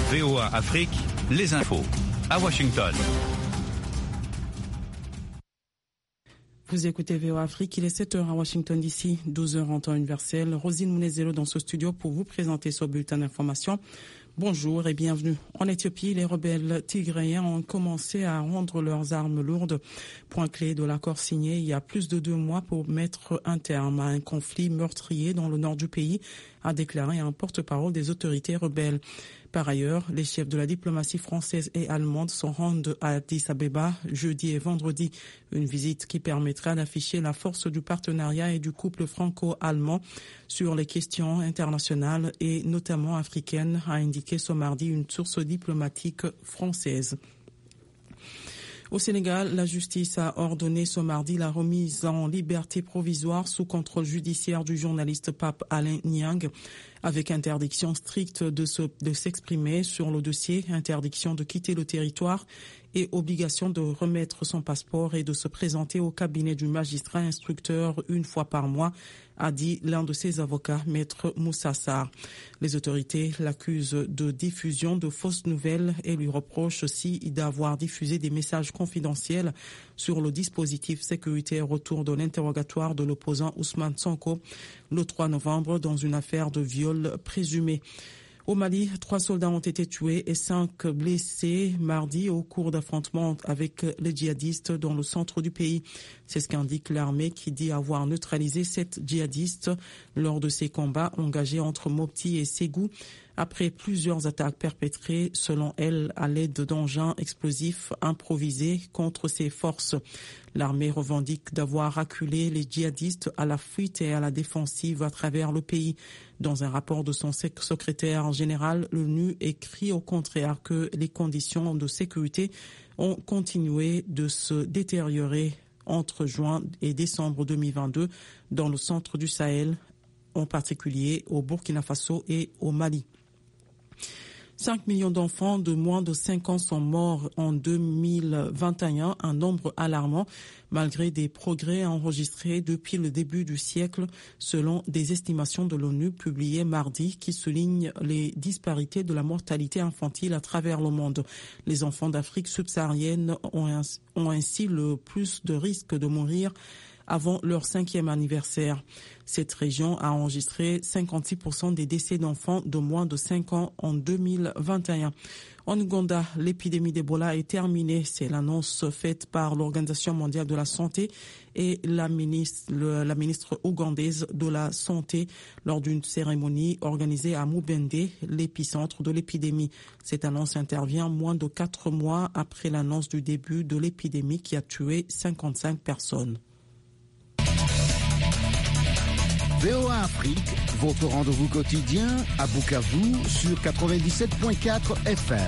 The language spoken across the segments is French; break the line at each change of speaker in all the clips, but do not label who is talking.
VOA Afrique, les infos. À Washington.
Vous écoutez VOA Afrique, il est 7h à Washington DC, 12h en temps universel. Rosine Mounezelo dans ce studio pour vous présenter ce bulletin d'information. Bonjour et bienvenue. En Éthiopie, les rebelles tigréens ont commencé à rendre leurs armes lourdes. Point clé de l'accord signé il y a plus de 2 mois pour mettre un terme à un conflit meurtrier dans le nord du pays, a déclaré un porte-parole des autorités rebelles. Par ailleurs, les chefs de la diplomatie française et allemande se rendent à Addis Abeba jeudi et vendredi. Une visite qui permettra d'afficher la force du partenariat et du couple franco-allemand sur les questions internationales et notamment africaines, a indiqué ce mardi une source diplomatique française. Au Sénégal, la justice a ordonné ce mardi la remise en liberté provisoire sous contrôle judiciaire du journaliste Pape Alain Niang, avec interdiction stricte de s'exprimer sur le dossier, interdiction de quitter le territoire et obligation de remettre son passeport et de se présenter au cabinet du magistrat instructeur une fois par mois, a dit l'un de ses avocats, Maître Moussa Sarr. Les autorités l'accusent de diffusion de fausses nouvelles et lui reprochent aussi d'avoir diffusé des messages confidentiels sur le dispositif sécuritaire autour de l'interrogatoire de l'opposant Ousmane Sonko le 3 novembre dans une affaire de viol présumé. Au Mali, 3 soldats ont été tués et 5 blessés mardi au cours d'affrontements avec les djihadistes dans le centre du pays. C'est ce qu'indique l'armée qui dit avoir neutralisé 7 djihadistes lors de ces combats engagés entre Mopti et Ségou après plusieurs attaques perpétrées, selon elle, à l'aide d'engins explosifs improvisés contre ses forces. L'armée revendique d'avoir acculé les djihadistes à la fuite et à la défensive à travers le pays. Dans un rapport de son secrétaire général, l'ONU écrit au contraire que les conditions de sécurité ont continué de se détériorer entre juin et décembre 2022 dans le centre du Sahel, en particulier au Burkina Faso et au Mali. 5 millions d'enfants de moins de 5 ans sont morts en 2021, un nombre alarmant malgré des progrès enregistrés depuis le début du siècle, selon des estimations de l'ONU publiées mardi qui soulignent les disparités de la mortalité infantile à travers le monde. Les enfants d'Afrique subsaharienne ont ainsi le plus de risques de mourir avant leur 5e anniversaire. Cette région a enregistré 56% des décès d'enfants de moins de 5 ans en 2021. En Ouganda, l'épidémie d'Ebola est terminée. C'est l'annonce faite par l'Organisation mondiale de la santé et la ministre ougandaise de la Santé lors d'une cérémonie organisée à Mubende, l'épicentre de l'épidémie. Cette annonce intervient moins de 4 mois après l'annonce du début de l'épidémie qui a tué 55 personnes.
VOA Afrique, votre rendez-vous quotidien à Bukavu sur 97.4 FM.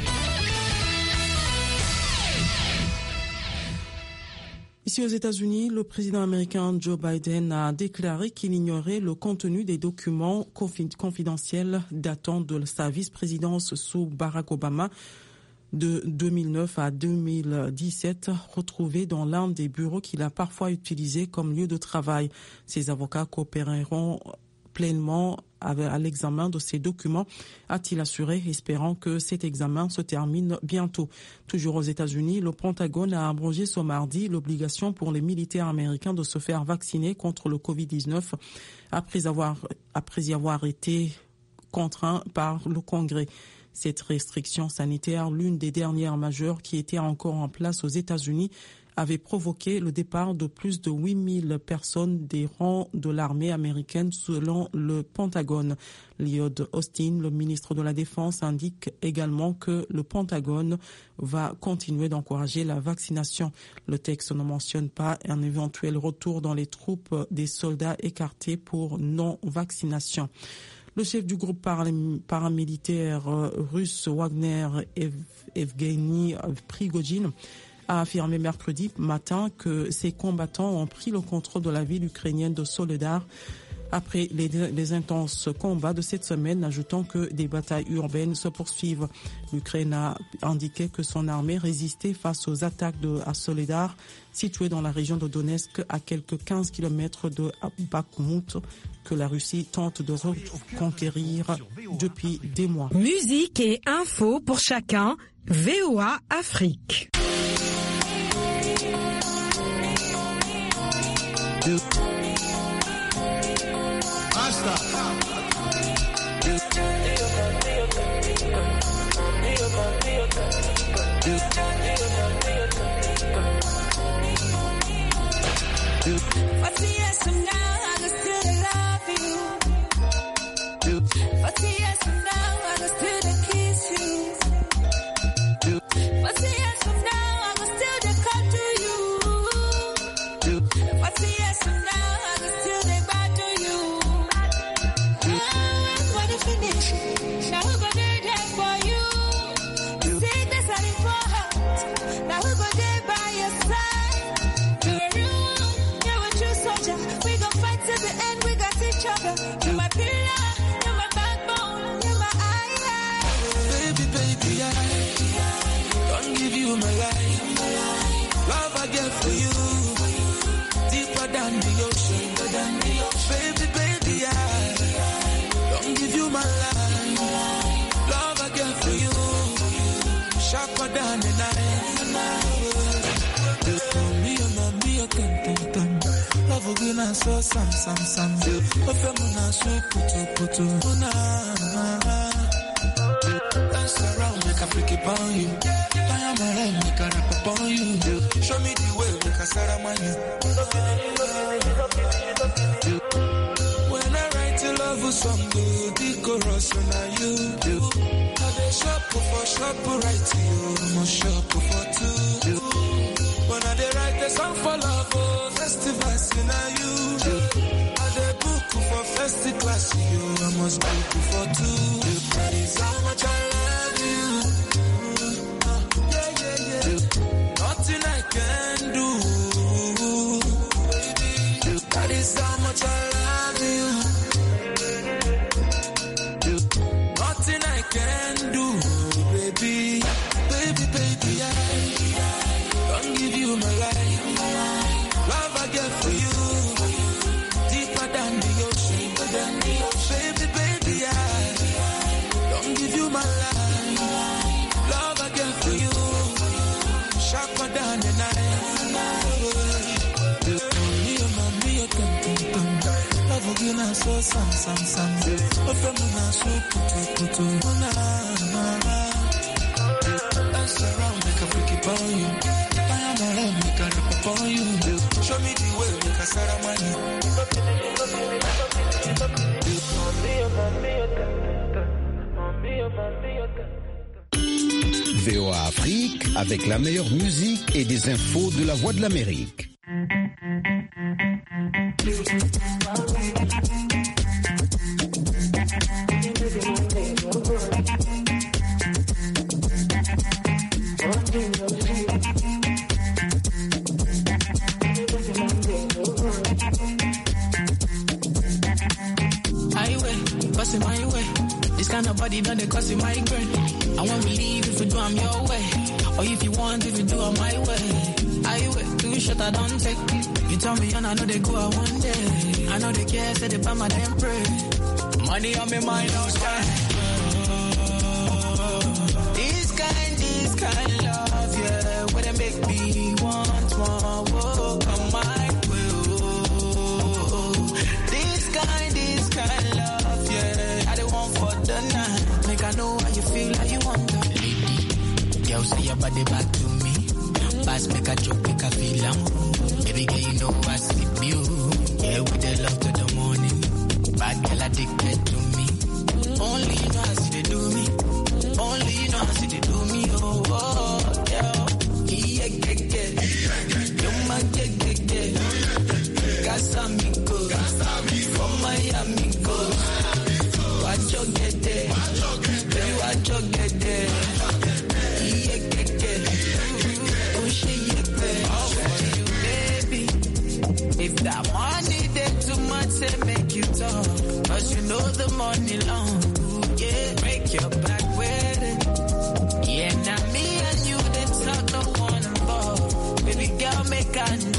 Ici aux États-Unis, le président américain Joe Biden a déclaré qu'il ignorait le contenu des documents confidentiels datant de sa vice-présidence sous Barack Obama de 2009 à 2017, retrouvés dans l'un des bureaux qu'il a parfois utilisé comme lieu de travail. Ses avocats coopéreront pleinement à l'examen de ces documents, a-t-il assuré, espérant que cet examen se termine bientôt. Toujours aux États-Unis, le Pentagone a abrogé ce mardi l'obligation pour les militaires américains de se faire vacciner contre le Covid-19 après y avoir été contraints par le Congrès. Cette restriction sanitaire, l'une des dernières majeures qui était encore en place aux États-Unis, avait provoqué le départ de plus de 8000 personnes des rangs de l'armée américaine selon le Pentagone. Lloyd Austin, le ministre de la Défense, indique également que le Pentagone va continuer d'encourager la vaccination. Le texte ne mentionne pas un éventuel retour dans les troupes des soldats écartés pour non-vaccination. Le chef du groupe paramilitaire russe Wagner, Evgeny Prigojine, a affirmé mercredi matin que ses combattants ont pris le contrôle de la ville ukrainienne de Soledar après les intenses combats de cette semaine, ajoutant que des batailles urbaines se poursuivent. L'Ukraine a indiqué que son armée résistait face aux attaques de Soledar, située dans la région de Donetsk, à quelques 15 km de Bakhmut, que la Russie tente de reconquérir depuis des mois.
Musique et infos pour chacun, VOA Afrique.
So sam ofemuna so putu dance around make a freaky upon you. I am around make a rap upon you. Show me the way make a saramani. When I write a love song, the chorus on you. I dey shop for shop right to you. I'm shop for two. When I dey write the song for love, festivals in you. I dey book for festive class, you. I must book for two. That is how much I love you. Nothing I can do. That is how much I love you. Nothing I can do, baby. Baby, I don't give you my life. Love I get for you, deeper than the ocean. Baby, I don't give you my life. Love I get for you, sharper than the night. Love again, so sam. Ofemuna so putu. Dance around, make a freaky upon you. I am around, make a rap upon you. Show me the way, make a saramani.
VOA Afrique, avec la meilleure musique et des infos de la Voix de l'Amérique.
Nobody done it cause it migraine. I won't believe if you do I'm your way. Or if you want, if you do I'm my way. I wait, too short I don't take. You tell me and I know they go out one day. I know they care, say they buy my damn pray. Money on me mind, no sky. This kind love, yeah. Where they make me want more, oh, come my way, oh. This kind love, yeah. I don't want for the night. Make I know how you feel, how you want to. Lady, girl, say your body back to me. Pass, make a joke, make a feel am. Baby girl, you know I sleep you. Yeah, with the love to the morning. Bad girl addicted to me. Only you know how see they do me. Only you know how see they do me. Oh, yeah. Yeah. You're my get. Casamigos. From Miami, go. Watch your get there. Baby, watch your get there. If that money they too much, say make you talk. the morning long. Yeah, break your back with it. Yeah, now me and you, that's not no one involved. Baby girl, make I know.